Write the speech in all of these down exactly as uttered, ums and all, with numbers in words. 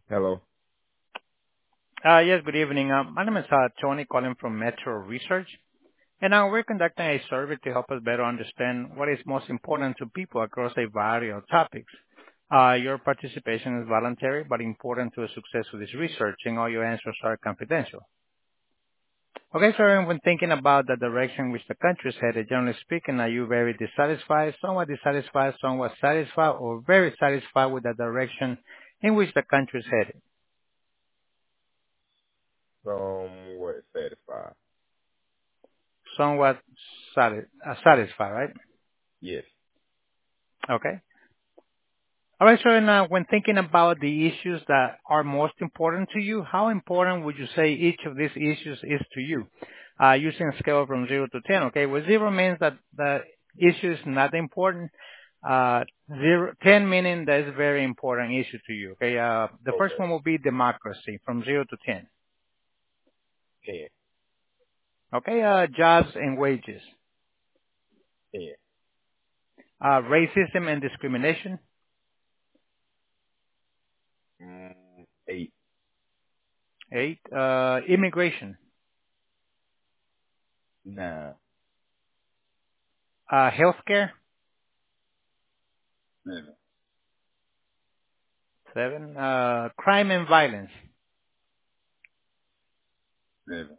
Hello. Uh Yes, good evening. Uh, My name is uh Tony calling from Metro Research, and uh we're conducting a survey to help us better understand what is most important to people across a variety of topics. Uh Your participation is voluntary but important to the success of this research, and all your answers are confidential. Okay, so when thinking about the direction which the country is headed, generally speaking, are you very dissatisfied, somewhat dissatisfied, somewhat satisfied, or very satisfied with the direction in which the country is headed? Somewhat satisfied. Somewhat sati- uh, satisfied, right? Yes. Okay. All right, so now when thinking about the issues that are most important to you, how important would you say each of these issues is to you? Uh, using a scale from zero to ten, okay? Where zero means that the issue is not important. Uh, zero, ten meaning that is a very important issue to you, okay? Uh, the first Okay. one will be democracy from zero to ten. Ten. Okay, uh, jobs and wages. Ten. Uh, racism and discrimination. Mm, eight. Eight, uh, immigration. Nine. Uh, healthcare. Seven. Seven, uh, crime and violence. Seven.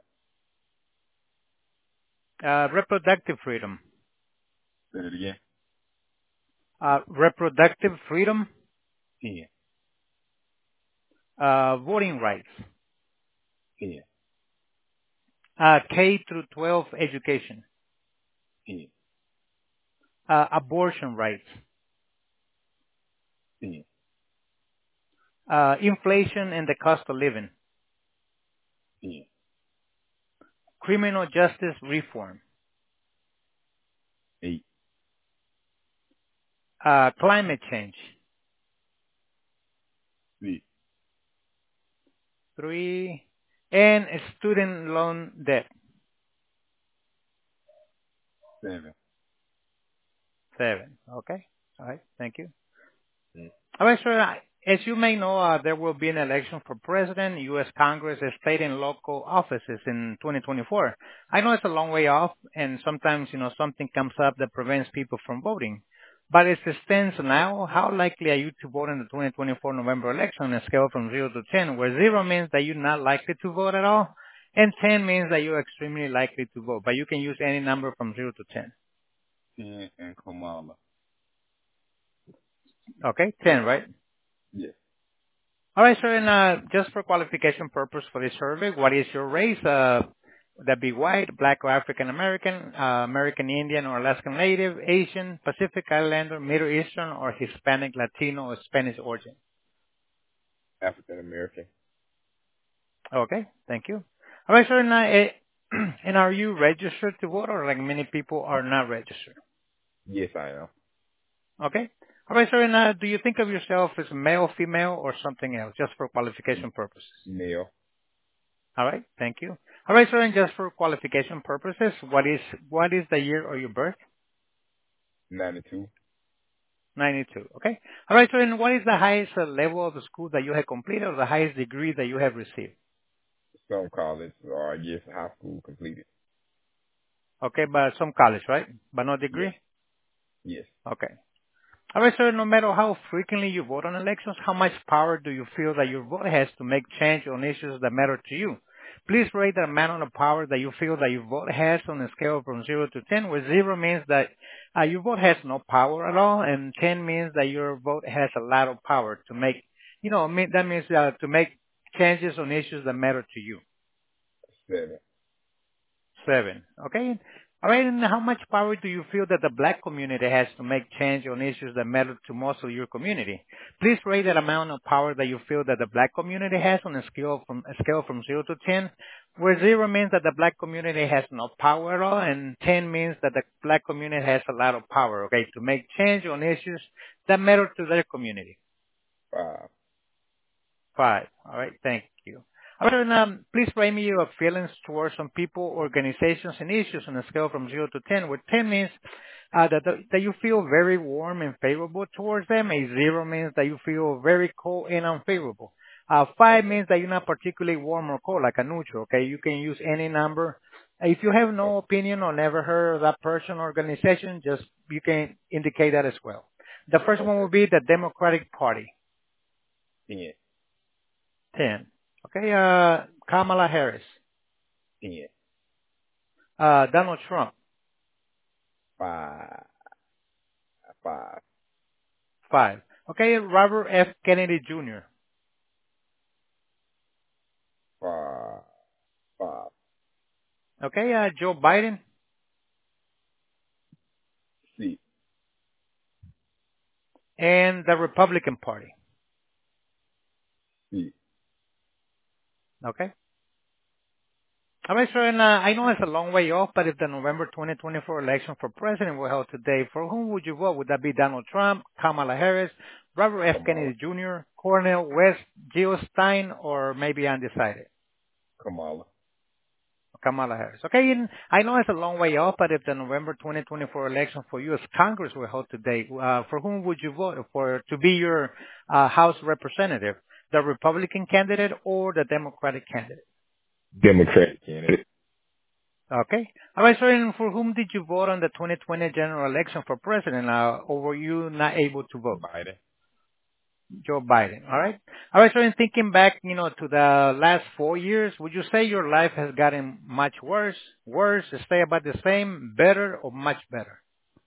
Uh, reproductive freedom. Say it again. Uh, reproductive freedom. Ten. Uh, voting rights. Ten. Uh, K through twelve education. Ten. Uh, abortion rights. Ten. Uh, inflation and the cost of living. Ten. Criminal justice reform. Eight. Uh, climate change. Six. Three, and student loan debt. Seven. Seven. Okay. All right. Thank you. Ten. All right, sir. As you may know, uh, there will be an election for president, U S. Congress, and state and local offices in twenty twenty-four. I know it's a long way off, and sometimes, you know, something comes up that prevents people from voting. But as it stands now, how likely are you to vote in the twenty twenty-four November election on a scale from zero to ten, where zero means that you're not likely to vote at all, and ten means that you're extremely likely to vote. But you can use any number from zero to ten. Ten and Kamala. Okay, ten, right? Yes. All right, sir. And uh, just for qualification purpose for this survey, what is your race? Uh, would that be white, black, or African American, uh, American Indian or Alaskan Native, Asian, Pacific Islander, Middle Eastern, or Hispanic, Latino, or Spanish origin? African American. Okay, thank you. All right, sir. And, uh, eh, and are you registered to vote, or like many people are not registered? Yes, I am. Okay. All right, sir. And uh, do you think of yourself as male, female, or something else, just for M- qualification purposes? Male. All right. Thank you. All right, sir, and just for qualification purposes, what is what is the year of your birth? Ninety-two. ninety-two. Okay. All right, sir, and what is the highest uh, level of the school that you have completed or the highest degree that you have received? Some college or I guess high school completed. Okay, but some college, right? But no Yes. degree? Yes. Okay. All right, sir, no matter how frequently you vote on elections, how much power do you feel that your vote has to make change on issues that matter to you? Please rate the amount of power that you feel that your vote has on a scale from zero to ten, where zero means that uh, your vote has no power at all, and ten means that your vote has a lot of power to make, you know, mean- that means uh, to make changes on issues that matter to you. Seven. Seven. Okay. All right. And how much power do you feel that the black community has to make change on issues that matter to most of your community? Please rate that amount of power that you feel that the black community has on a scale from a scale from zero to ten, where zero means that the black community has no power at all, and ten means that the black community has a lot of power. Okay, to make change on issues that matter to their community. Five. Five. All right. Thank you. All right, and, um, please rate me your feelings towards some people, organizations, and issues on a scale from zero to ten, where ten means uh, that, that you feel very warm and favorable towards them. A zero means that you feel very cold and unfavorable. Uh, five Okay. means that you're not particularly warm or cold, like a neutral, okay? You can use any number. If you have Oh, no opinion or never heard of that person or organization, just you can indicate that as well. The first one okay. will be the Democratic Party, ten. ten. Okay, uh, Kamala Harris, ten. uh, Donald Trump, five. five. five. Okay, Robert F. Kennedy Junior five. five. Okay, uh, Joe Biden, six. and the Republican Party. six. Okay. All right, sir, and uh, I know it's a long way off, but if the November twenty twenty-four election for president were held today, for whom would you vote? Would that be Donald Trump, Kamala Harris, Robert F. Kamala. Kennedy Junior, Cornel West, Jill Stein, or maybe undecided? Kamala. Kamala Harris. Okay, and I know it's a long way off, but if the November twenty twenty-four election for U S Congress were held today, uh, for whom would you vote for to be your uh, House representative? The Republican candidate or the Democratic candidate? Democratic candidate. Okay. All right, sir, and for whom did you vote on the twenty twenty general election for president, uh, or were you not able to vote? Biden. Joe Biden. All right. All right, so in thinking back, you know, to the last four years, would you say your life has gotten much worse, worse, stay about the same, better, or much better?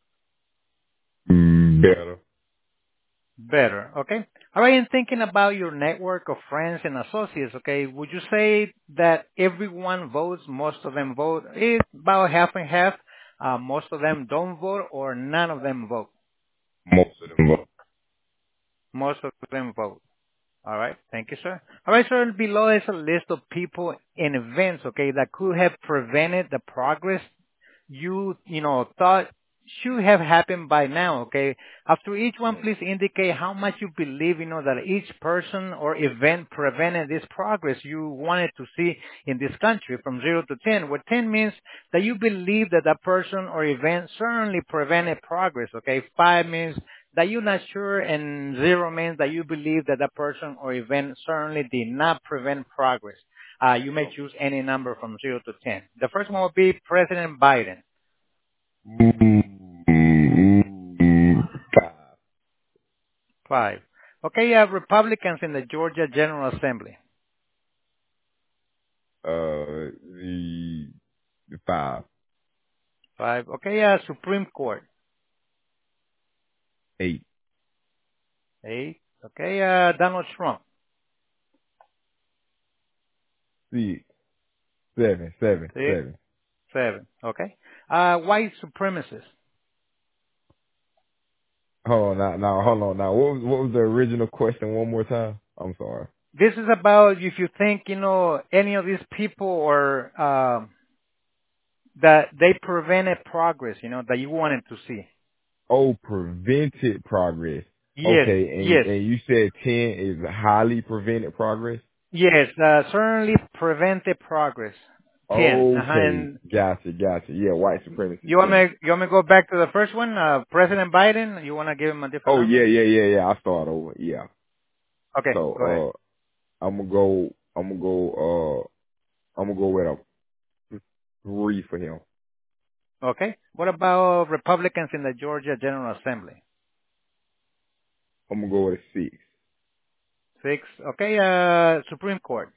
Mm, better. Better. Okay. All right, and thinking about your network of friends and associates, okay, would you say that everyone votes, most of them vote? It's about half and half. Uh, most of them don't vote, or none of them vote. Most of them vote. Most of them vote. All right. Thank you, sir. All right, sir. Below is a list of people and events, okay, that could have prevented the progress you, you know, thought should have happened by now, okay? After each one, Mm. please indicate how much you believe, you know, that each person or event prevented this progress you wanted to see in this country from zero to ten, where ten means that you believe that that person or event certainly prevented progress, okay? Five means that you're not sure, and zero means that you believe that that person or event certainly did not prevent progress. Uh, you may choose any number from zero to ten. The first one will be President Biden. Mm, mm, five. Five. Okay, uh, Republicans in the Georgia General Assembly. Uh, the, the five. Five. Okay, uh, Supreme Court. Eight. Eight. Okay, uh, Donald Trump. Six. Seven. Seven. Six. Seven. Seven. Okay. Uh, white supremacists. Hold on now, now, hold on now. What was, what was the original question one more time? I'm sorry. This is about if you think, you know, any of these people or, um, that they prevented progress, you know, that you wanted to see. Oh, prevented progress. Yes, Okay, and yes, and you said ten is highly prevented progress? yes, uh, certainly prevented progress. Ten. Uh-huh. Okay, And gotcha, gotcha. Yeah, white supremacy you want ten. me, you want me to go back to the first one, uh, President Biden? You want to give him a different Oh yeah, number? yeah, yeah, yeah. I start over. Yeah. Okay, go ahead. So uh I'm gonna go I'm gonna go uh I'm gonna go with a three for him. Okay. What about Republicans in the Georgia General Assembly? I'm gonna go with a six. Six. Okay. Uh, Supreme Court.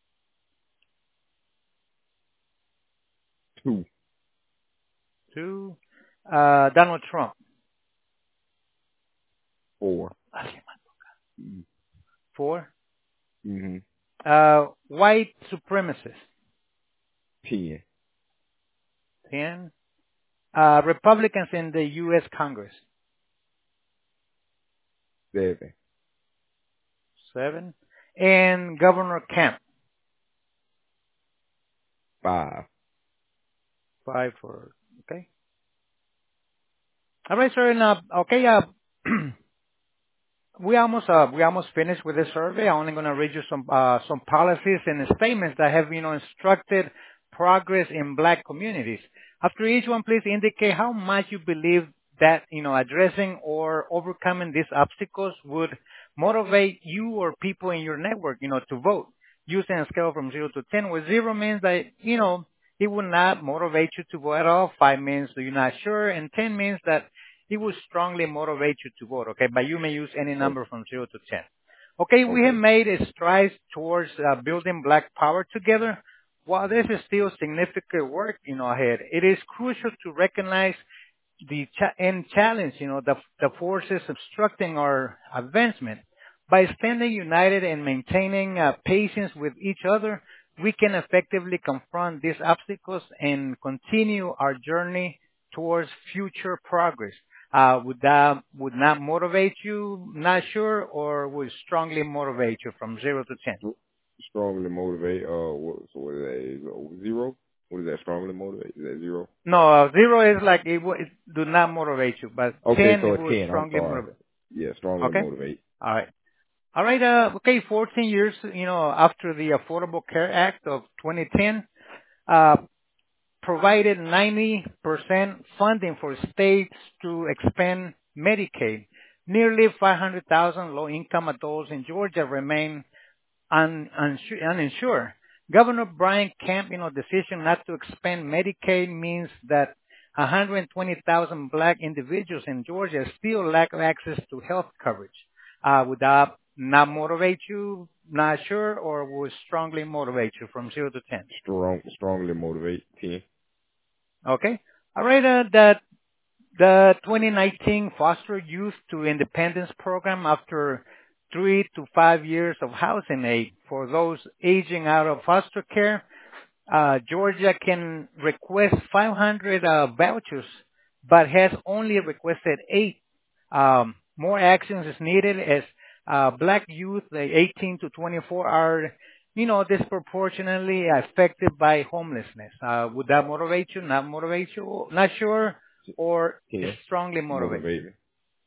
Two. Two. Uh, Donald Trump. Four. Mm-hmm. Four. Mm-hmm. Uh, white supremacists. Ten. Ten. Uh, Republicans in the U S Congress. Seven. Seven. And Governor Kemp. Five. Five for, okay. All right, sir. And, uh, okay, uh, we almost, uh, we almost finished with this survey. I'm only going to read you some, uh, some policies and statements that have, you know, instructed progress in black communities. After each one, please indicate how much you believe that, you know, addressing or overcoming these obstacles would motivate you or people in your network, you know, to vote using a scale from zero to ten, where zero means that, you know, it will not motivate you to vote at all. Five means that you're not sure. And ten means that it will strongly motivate you to vote. Okay. But you may use any Oh, number from zero to ten. Okay. We have okay. made a strides towards uh, building black power together. While this is still significant work, you know, ahead, it is crucial to recognize the cha- and challenge, you know, the, the forces obstructing our advancement. By standing united and maintaining uh, patience with each other, we can effectively confront these obstacles and continue our journey towards future progress. Uh, would that would not motivate you? Not sure, or would strongly motivate you from zero to ten? Str- Strongly motivate. Uh, what, so what is that? Is it zero? What is that? Strongly motivate? Is that zero? No, uh, zero is like it, would- it do not motivate you, but Okay, ten so it a will ten. I'm strongly sorry. motivate. Yeah, strongly Okay, motivate. all right. All right. Uh, okay. fourteen years, you know, after the Affordable Care Act of twenty ten, uh, provided ninety percent funding for states to expand Medicaid. Nearly five hundred thousand low-income adults in Georgia remain un, unsu- uninsured. Governor Brian Kemp, you know, decision not to expand Medicaid means that one hundred twenty thousand black individuals in Georgia still lack access to health coverage. Uh, would that not motivate you? Not sure, or would strongly motivate you from zero to ten? Strong, strongly motivate. ten. Okay. All right. Uh, the the twenty nineteen Foster Youth to Independence Program, after three to five years of housing aid for those aging out of foster care, uh, Georgia can request five hundred uh, vouchers, but has only requested eight. Um, more actions is needed as uh, black youth, the eighteen to twenty-four, are, you know, disproportionately affected by homelessness. Uh, would that motivate you? Not motivate you? Not sure, or ten. strongly motivate you? Motivate me.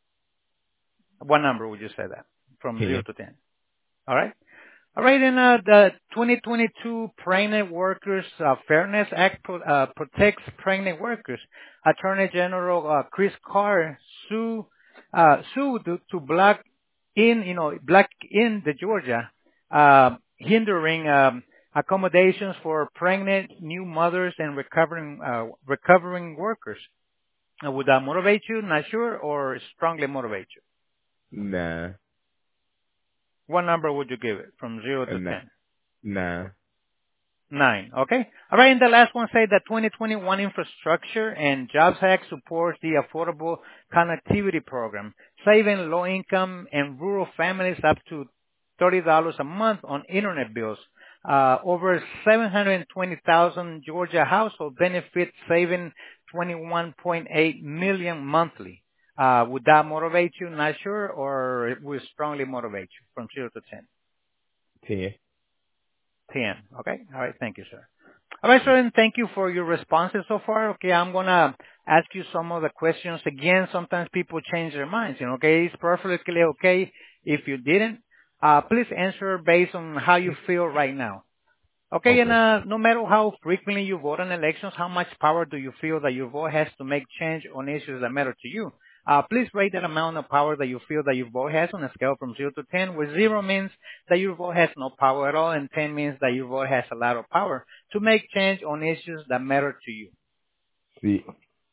What number would you say that from zero ten. to ten? All right. All right, and uh, the twenty twenty-two Pregnant Workers uh, Fairness Act pro- uh, protects pregnant workers. Attorney General uh, Chris Carr sue, uh, sued to, to block in, you know, block in the Georgia, uh, hindering um, accommodations for pregnant new mothers and recovering uh, recovering workers. Uh, would that motivate you? Not sure, or strongly motivate you? Nah. What number would you give it from zero Uh, to nah. ten? Nah. Nine. Okay. All right. And the last one say that twenty twenty-one Infrastructure and Jobs Act supports the Affordable Connectivity Program, saving low-income and rural families up to thirty dollars a month on internet bills. Uh, over seven hundred twenty thousand Georgia household benefit, saving twenty-one point eight million monthly. Uh, would that motivate you? Not sure, or it will strongly motivate you from zero to ten? ten. ten. Okay. All right. Thank you, sir. All right, sir, and thank you for your responses so far. Okay, I'm gonna ask you some of the questions again. Sometimes people change their minds, you know, okay? It's perfectly okay if you didn't. Uh, please answer based on how you feel right now. Okay, and Okay. uh, no matter how frequently you vote on elections, how much power do you feel that your vote has to make change on issues that matter to you? Uh, please rate that amount of power that you feel that your vote has on a scale from zero to ten, where zero means that your vote has no power at all, and ten means that your vote has a lot of power to make change on issues that matter to you. See.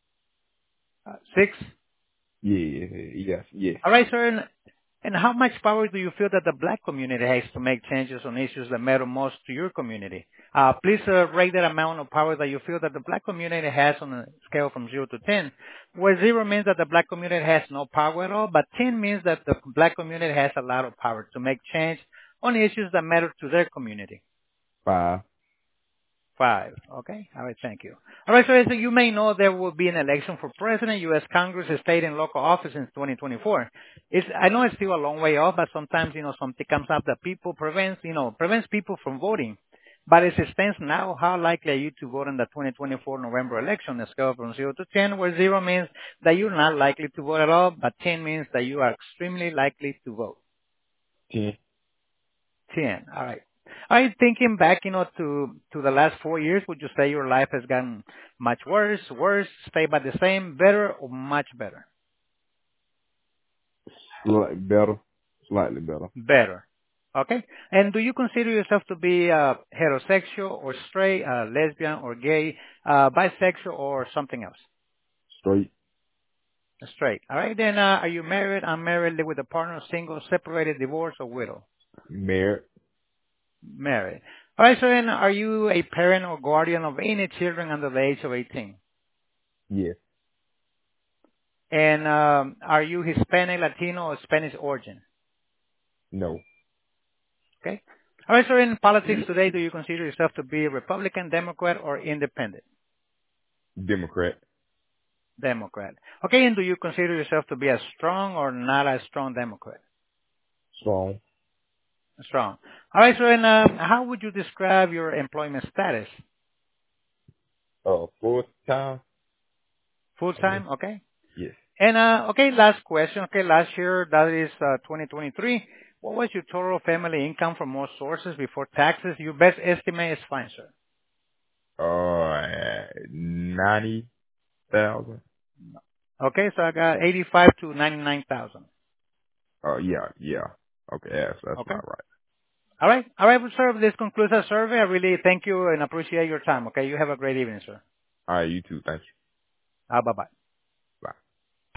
Uh, six. Yeah. Yes. Yes. All right, sir. And, and how much power do you feel that the black community has to make changes on issues that matter most to your community? Uh, please uh, rate that amount of power that you feel that the black community has on a scale from zero to ten, where zero means that the black community has no power at all, but ten means that the black community has a lot of power to make change on issues that matter to their community. Five. Five. Okay. All right. Thank you. All right. So as you may know, there will be an election for president, U S Congress, state and local office in twenty twenty-four. It's, I know it's still a long way off, but sometimes, you know, something comes up that people prevents, you know, prevents people from voting. But as it stands now, how likely are you to vote in the twenty twenty-four November election on a scale from zero to ten, where zero means that you're not likely to vote at all, but ten means that you are extremely likely to vote? ten. ten. All right. Are you thinking back, you know, to to the last four years? Would you say your life has gotten much worse, worse, stay about the same, better, or much better? Like better. Slightly better. Better. Okay. And do you consider yourself to be uh, heterosexual or straight, uh, lesbian or gay, uh, bisexual or something else? Straight. Straight. All right. Then, uh, are you married, unmarried, live with a partner, single, separated, divorced, or widow? Married. Married. All right. So then, are you a parent or guardian of any children under the age of eighteen? Yes. And um, are you Hispanic, Latino, or Spanish origin? No. Okay. All right. So in politics today, do you consider yourself to be Republican, Democrat, or Independent? Democrat. Democrat. Okay. And do you consider yourself to be a strong or not a strong Democrat? Strong. Strong. All right. So then, uh, how would you describe your employment status? Uh, full time. Full I guess. time. Okay. Yes. And uh, okay, last question. Okay, last year, that is uh, twenty twenty-three. What was your total family income from all sources before taxes? Your best estimate is fine, sir. Uh, ninety thousand. Okay, so I got eighty-five to ninety-nine thousand. Uh, yeah, yeah. Okay, that's that's Okay. about right. All right. All right, well, sir. This concludes our survey. I really thank you and appreciate your time. Okay. You have a great evening, sir. All right, you too. Thank you. Uh, bye bye.